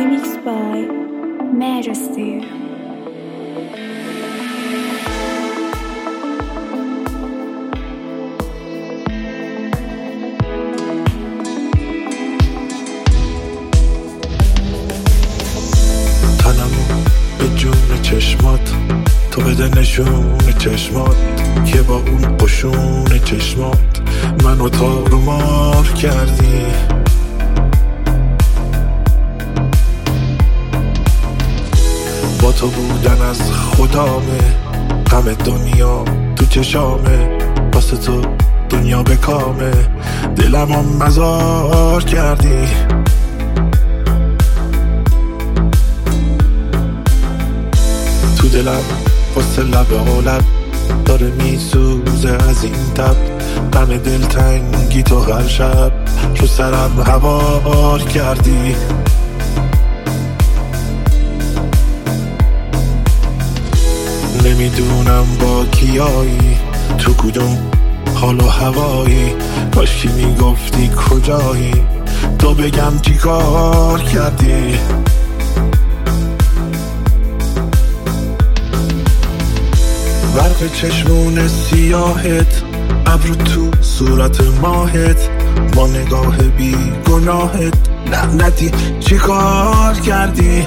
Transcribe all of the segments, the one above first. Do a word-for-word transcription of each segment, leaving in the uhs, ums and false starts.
Remixed by Majesty. به جون چشمات تو بده نشون چشمات که با اون قشون چشمات منو تارو مار کردی. با تو بودن از خدامه، غم دنیا تو چشامه، واسه تو دنیا بکامه، دلمو مزار کردی. تو دلم واسه لب آلت داره میسوزه از این تب، غم دلتنگی تو هر شب رو سرم هوار کردی. نمیدونم با کیایی، تو کدوم حال و هوایی، کاش کی میگفتی کجایی، تو بگم چی کار کردی. برق چشمون سیاهت، ابرو تو صورت ماهت، با نگاه بی گناهت لعنتی چی کار کردی.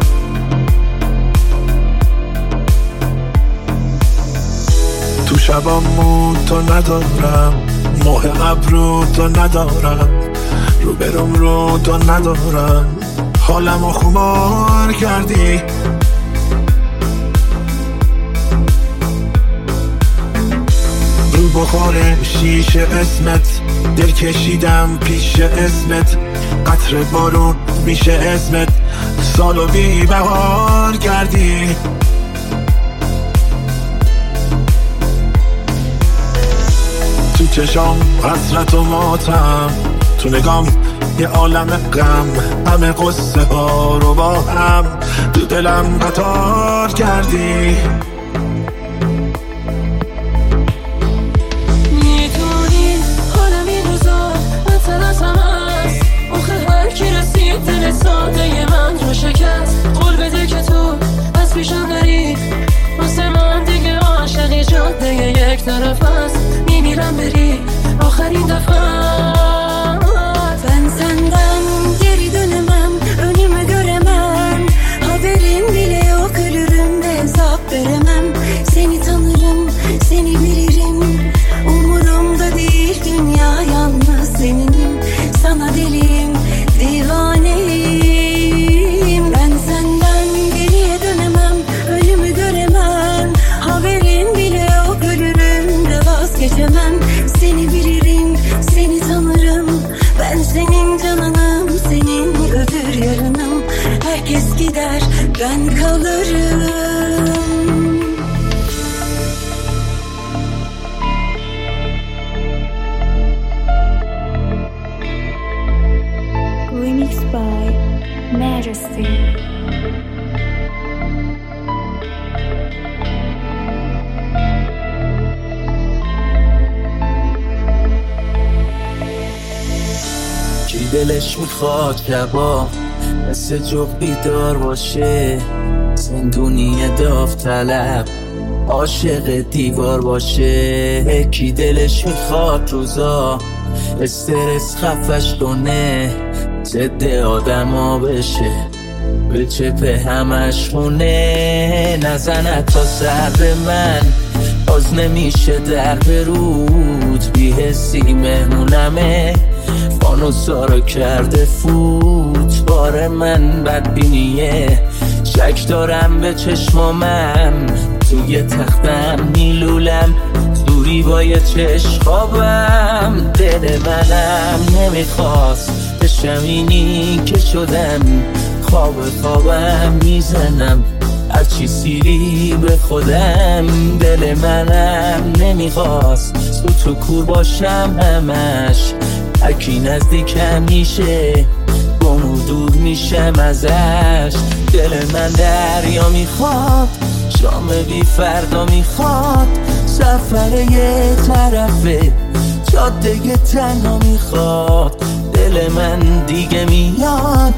تو شبامو تو ندارم، ماه ابرو تو ندارم، رو برم رو تو ندارم، حالمو خمار کردی. رو بخور شیشه اسمت، دل کشیدم پیش اسمت، قطر بارون میشه اسمت، سالو بی بهار کردی. تو چشام حسرت و ماتم، تو نگام یه عالم غم، همه قصه ها رو با هم تو دلم قطار کردی. میدونی حالم این روزا نترسم هست، آخه هر کی رسید دل ساده من رو شکست. قول بده که تو از پیشم داری، واسه من دیگه عاشقی جاده یک طرف هست، میمیرم بری آخرین defa. Ben senden geri dönemem, önümü göremem, haberin bile yok, ölürüm de hesap veremem. Seni tanırım, seni bilirim, umurumda değil dünya, yalnız seninim, sana deliyim, divaneyim. Ben senden geriye dönemem, önümü göremem, haberin bile yok, ölürüm de vazgeçemem. Seni bilirim, seni tanırım, ben senin cananım, senin öbür yarınım. Herkes gider, ben kalırım. Remixed by Majesty. کی دلش میخواد شبا مثل جغ بیدار باشه، زندونی داوطلب عاشق دیوار باشه. کی دلش میخواد روزا استرس خفش کنه، ضد آدما بشه، به چپه همش خونه، نزنه تا سر من باز نمیشه در برود، بی‌حسی مهمونمه فانوسا رو کرده فوت. بار من بدبینیه، شک دارم به چشمامم، توی تختم میلولم، دوری با یه چشم خوابم. دل منم نمیخواست بشم اینی که شدم، خواب خوابم میزنم هرچی سیری به خودم. دل منم نمیخواست تو تو کور باشم همش، هرکی نزدیکم میشه گم و دور میشم ازش. دل من دریا میخواد، شام بی فردا میخواد، سفر یه طرفه جاده تنها میخواد. دل من دیگه میاد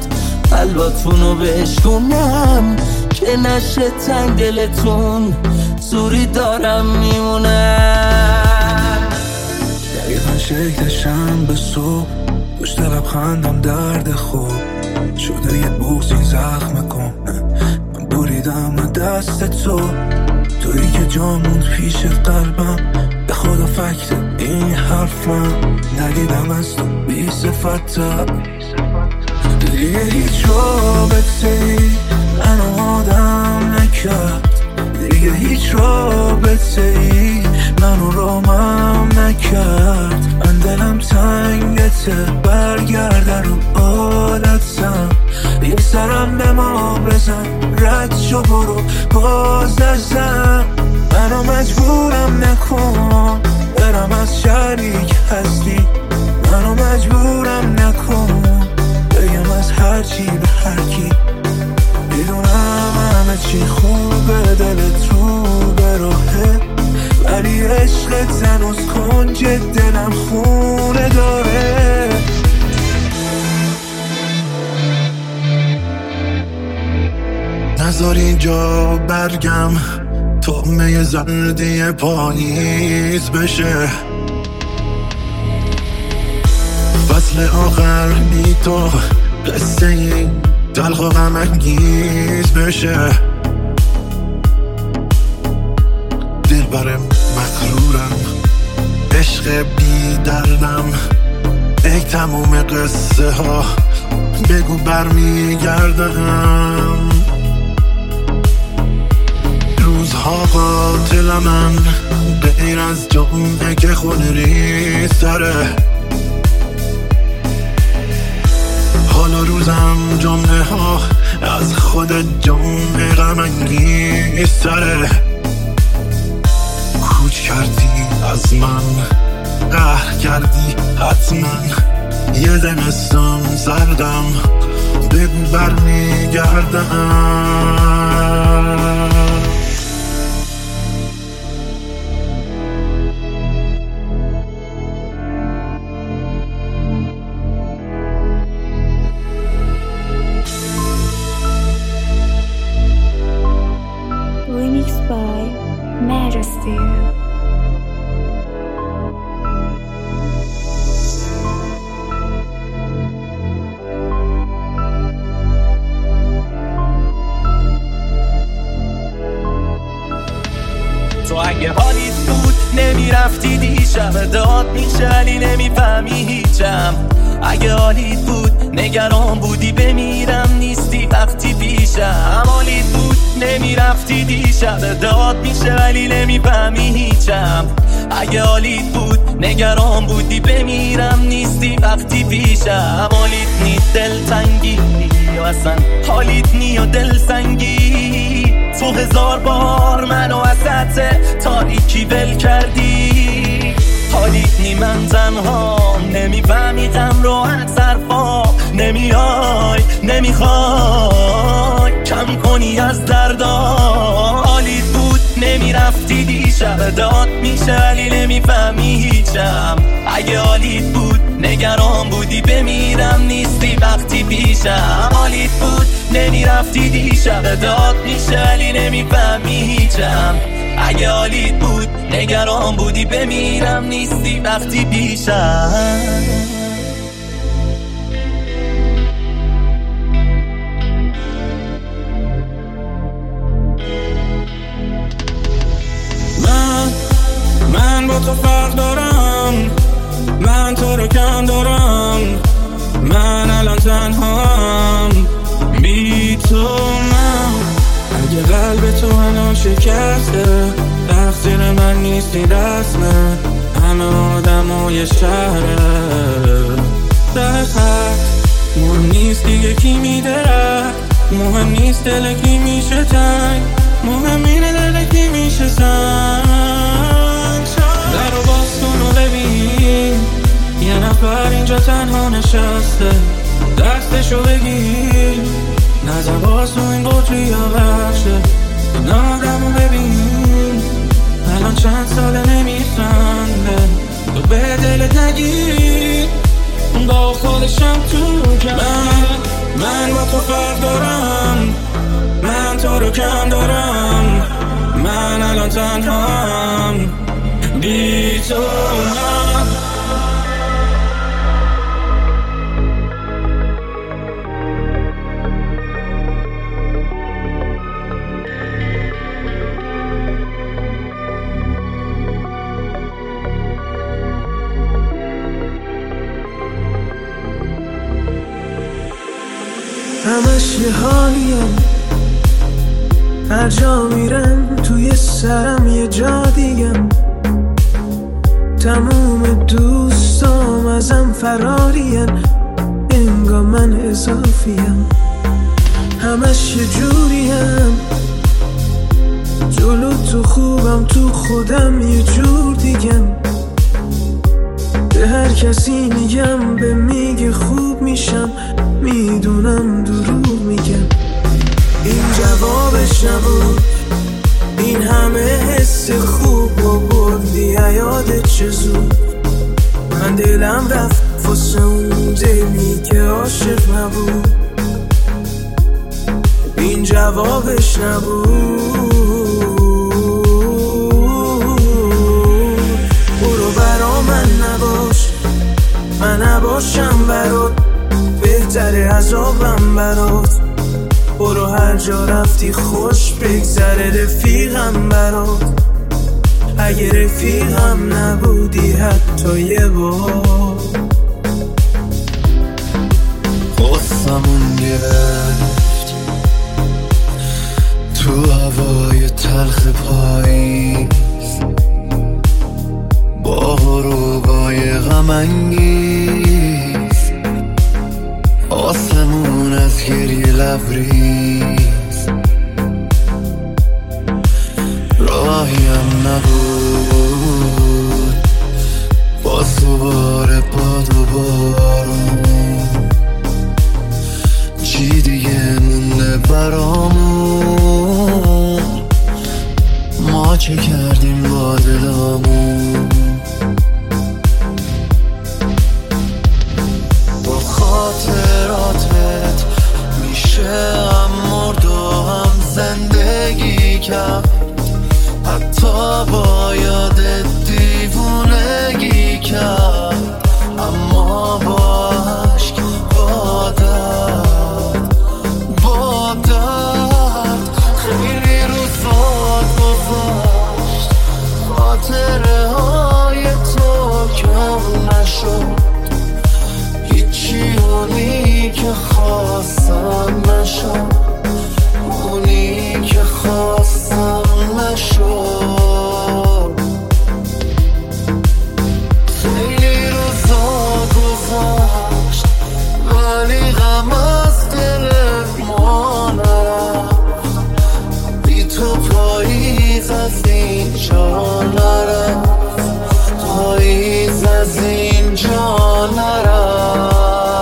قلباتونو بشکنم که نشه تنگ دلتون، زوری دارم میمونم. دقیقا شکلشم به صبح پشت لبخندم درد خوب شده، یه بغضی زخم کن من بریدم نه دست تو، تویی که جاموند پیش قلبم، به خدا فکر این حرفم ندیدم از تو بی صفتم. دیگه هیچ رابطه‌ای منو آدم نکرد، دیگه هیچ رابطه‌ای منو رامم نکرد. من دلم تنگته برگرده رو عادتم، یه سرم به ما بزن رد شو برو باز نزن. منو مجبورم نکن برم از شریک هستی، منو مجبورم نکن بگم از هر چی به هر کی. میدونم همه چی خوبه دلت رو به راهه، ولی عشقت هنوز کنج دلم خونه داره. نذار اینجا برگم طعمه زردی پاییز بشه، فصل آخر بی تو قصه این تلخ و غم انگیز بشه. دلبرم مغرورم عشق بی دردم، ای تموم قصه ها بگو برمیگردم. روزها قاتل من غیر از جمعه که خون ریز تره، حالا روزم جمعه ها از خود جمعه غم انگیز تره. کوچ کردی از من قهر کردی حتما، یه زمستان سردم بگو برمیگردم. Remixed by Majesty. تو اگه حالیت بود نمیرفتی دیشب، داد میشه ولی نمیفهمی هیچم. اگه حالیت بود نگران بودی بمیرم نیستی وقتی پیشم. حالیت بود نمیرفتی دیشب، داد میشه ولی نمیفهمی هیچم. اگه حالیت بود نگران بودی بمیرم نیستی وقتی پیشم. حالیت نی دلتنگی یا اصلا حالیت نی و دلسنگی، تو هزار بار منو وسط تاریکی ول کردی. حالیت نی من تنها نمیفهمی غم رو از حرفا، نمیای نمیخوای کم کنی از دردا. حالیت بود نمیرفتی دیشب، داد میشه ولی نمیفهمی هیچم. اگه حالیت بود نگران بودی بمیرم نیستی وقتی پیشم. حالیت بود نمیرفتی دیشب، داد میشه ولی نمیفهمی هیچم. اگه حالیت بود نگران بودی بمیرم نیستی وقتی پیشم. من من با تو فرق دارم، من تو رو کم دارم، من الان تنهام بی تو. من اگه قلب تو منو شکسته، تقصیر من نیستی رسمه، همه آدم و یه شهره. ته خط مهم نیست دیگه کی میدره، مهم نیست دل کی میشه تنگ، مهم اینه دل کی میشه سنگ. در رو باز کن و ببین یه نفر اینجا تنها نشسته، دستشو بگیر نظر باز تو این قطری یا بخشه. این آدم رو ببین الان چند ساله نمیخنده، تو به دلت نگیر با خودشم تو کم. من من با تو فرق دارم، من تو رو کم دارم، من الان تنهام بی تو. من همش یه حالیم، هر جا میرم توی سرم یه جا دیگم. تموم دوستام ازم فرارین، انگار من اضافیم. همش یه جوریم، جلو تو خوبم تو خودم یه جور دیگم. به هر کسی میگم به میگه خوب میشم، میدونم دروغ میگم. این جوابش نبود، این همه حس خوب و بردی یادت چه زود. من دلم رفت واسه اون دلی که عاشق نبود. این جوابش نبود. برو برا من نباش، من نباشم برات، بهتره عذابم برات. برو هر جا رفتی خوش بگذره رفیقم برات. اگه رفیقم نبودی حتی یه بار. قصمون گرفت تو هوای تلخ پاییز، با غروبای غم انگیز. آسمون از گریه لبریز، راهیم نبود باز دوباره باد و بارون. چی دیگه مونده برامون، ما چه کردیم با دلامون. با خاطراتت میشه هم مرد و هم زندگی کرد، حتی با یادت دیوونگی کرد. اما با عشق با درد با درد خیلی روزات گذشت، خاطره های تو کم نشد. هیچی اونی که خواستم نشد، اونی که خواستم نشد. خیلی روزا گذشت ولی غم از دل ما نرفت. بی تو پاییز از اینجا نرفت، پاییز از اینجا نرفت.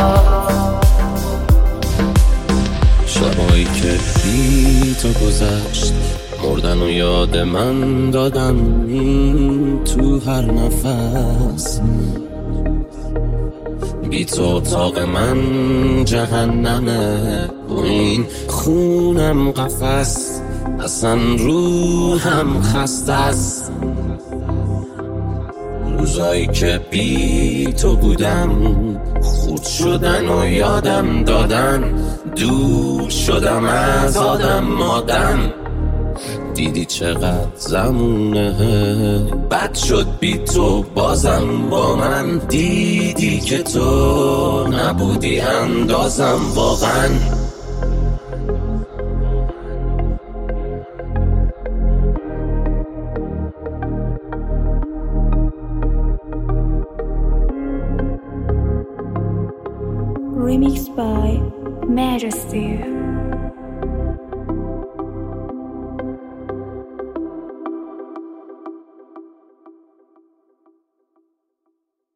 شبایی که بی تو گذشت، مردن و یاد من دادن تو هر نفس. بی تو اتاق من جهنمه و این خونم قفس. اصلا روحم خسته است. روزایی که بی تو بودم، خود شدن و یادم دادن. دور شدم از آدم مادم. دیدی چقدر زمونه بد شد بی تو بازم با من. دیدی که تو نبودی اندازم واقعا. Remixed by Majesty.